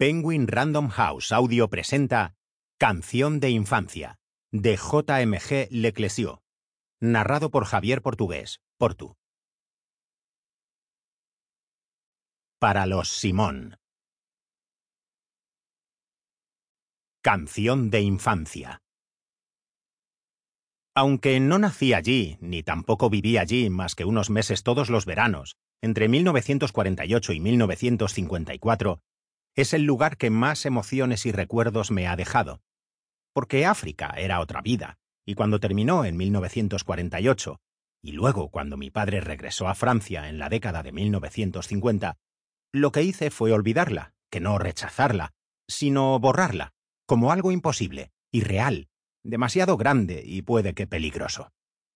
Penguin Random House Audio presenta Canción de Infancia, de J.M.G. Leclésio, narrado por Javier Portugués, Portu. Para los Simón. Canción de Infancia. Aunque no nací allí, ni tampoco viví allí más que unos meses todos los veranos, entre 1948 y 1954, es el lugar que más emociones y recuerdos me ha dejado. Porque África era otra vida, y cuando terminó en 1948, y luego cuando mi padre regresó a Francia en la década de 1950, lo que hice fue olvidarla, que no rechazarla, sino borrarla, como algo imposible, irreal, demasiado grande y puede que peligroso.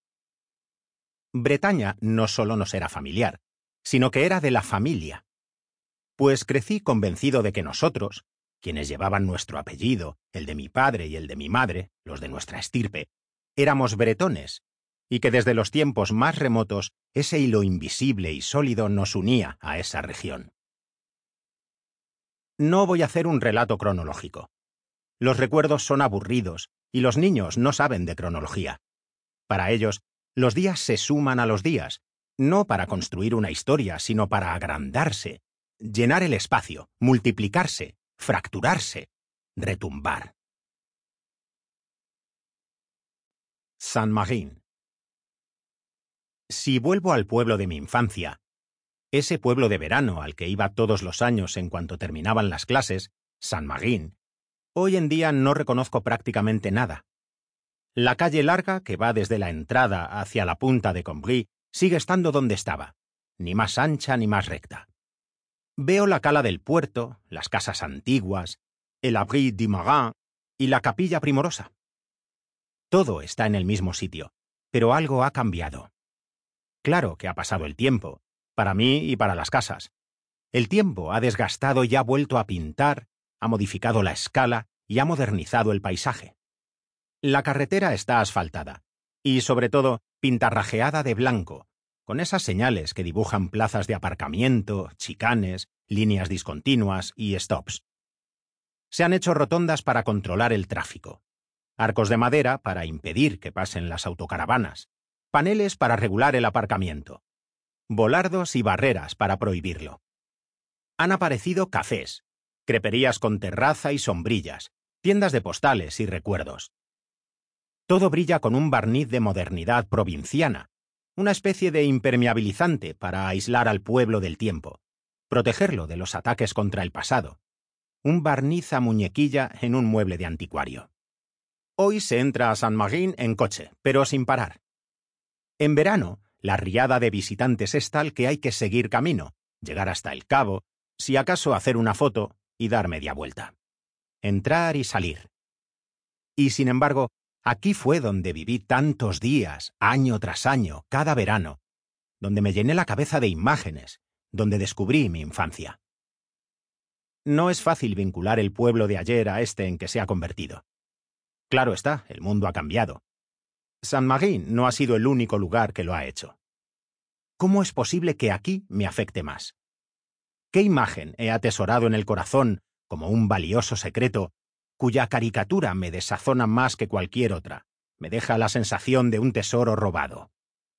Bretaña no solo nos era familiar, sino que era de la familia. Pues crecí convencido de que nosotros, quienes llevaban nuestro apellido, el de mi padre y el de mi madre, los de nuestra estirpe, éramos bretones, y que desde los tiempos más remotos ese hilo invisible y sólido nos unía a esa región. No voy a hacer un relato cronológico. Los recuerdos son aburridos y los niños no saben de cronología. Para ellos, los días se suman a los días, no para construir una historia, sino para agrandarse, llenar el espacio, multiplicarse, fracturarse, retumbar. Saint-Marin. Si vuelvo al pueblo de mi infancia, ese pueblo de verano al que iba todos los años en cuanto terminaban las clases, Saint-Marin, hoy en día no reconozco prácticamente nada. La calle larga que va desde la entrada hacia la punta de Combry sigue estando donde estaba, ni más ancha ni más recta. Veo la cala del puerto, las casas antiguas, el Abri du Marin y la capilla primorosa. Todo está en el mismo sitio, pero algo ha cambiado. Claro que ha pasado el tiempo, para mí y para las casas. El tiempo ha desgastado y ha vuelto a pintar, ha modificado la escala y ha modernizado el paisaje. La carretera está asfaltada y, sobre todo, pintarrajeada de blanco, con esas señales que dibujan plazas de aparcamiento, chicanes, líneas discontinuas y stops. Se han hecho rotondas para controlar el tráfico, arcos de madera para impedir que pasen las autocaravanas, paneles para regular el aparcamiento, volardos y barreras para prohibirlo. Han aparecido cafés, creperías con terraza y sombrillas, tiendas de postales y recuerdos. Todo brilla con un barniz de modernidad provinciana, una especie de impermeabilizante para aislar al pueblo del tiempo, protegerlo de los ataques contra el pasado. Un barniz a muñequilla en un mueble de anticuario. Hoy se entra a Saint-Marin en coche, pero sin parar. En verano, la riada de visitantes es tal que hay que seguir camino, llegar hasta el cabo, si acaso hacer una foto y dar media vuelta. Entrar y salir. Y sin embargo, aquí fue donde viví tantos días, año tras año, cada verano, donde me llené la cabeza de imágenes, donde descubrí mi infancia. No es fácil vincular el pueblo de ayer a este en que se ha convertido. Claro está, el mundo ha cambiado. Saint-Marin no ha sido el único lugar que lo ha hecho. ¿Cómo es posible que aquí me afecte más? ¿Qué imagen he atesorado en el corazón como un valioso secreto, cuya caricatura me desazona más que cualquier otra, me deja la sensación de un tesoro robado?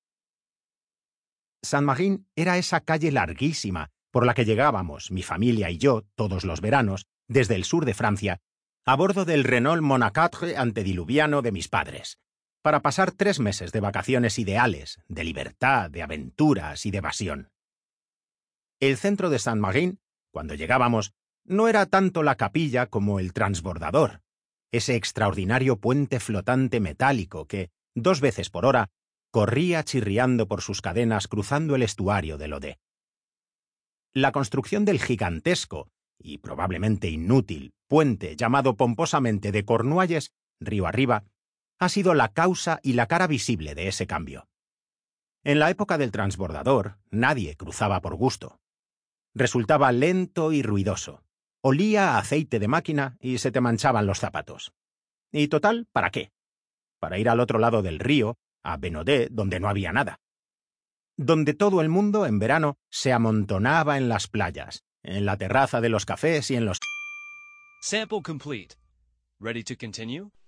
Saint-Marin era esa calle larguísima por la que llegábamos, mi familia y yo, todos los veranos, desde el sur de Francia, a bordo del Renault Monaco antediluviano de mis padres, para pasar 3 meses de vacaciones ideales, de libertad, de aventuras y de evasión. El centro de Saint-Marin, cuando llegábamos, no era tanto la capilla como el transbordador, ese extraordinario puente flotante metálico que, 2 veces por hora, corría chirriando por sus cadenas cruzando el estuario del Odé. La construcción del gigantesco, y probablemente inútil, puente llamado pomposamente de Cornualles, río arriba, ha sido la causa y la cara visible de ese cambio. En la época del transbordador, nadie cruzaba por gusto. Resultaba lento y ruidoso. Olía a aceite de máquina y se te manchaban los zapatos. Y total, ¿para qué? Para ir al otro lado del río, a Benodé, donde no había nada. Donde todo el mundo, en verano, se amontonaba en las playas, en la terraza de los cafés y en los... Sample complete. Ready to continue?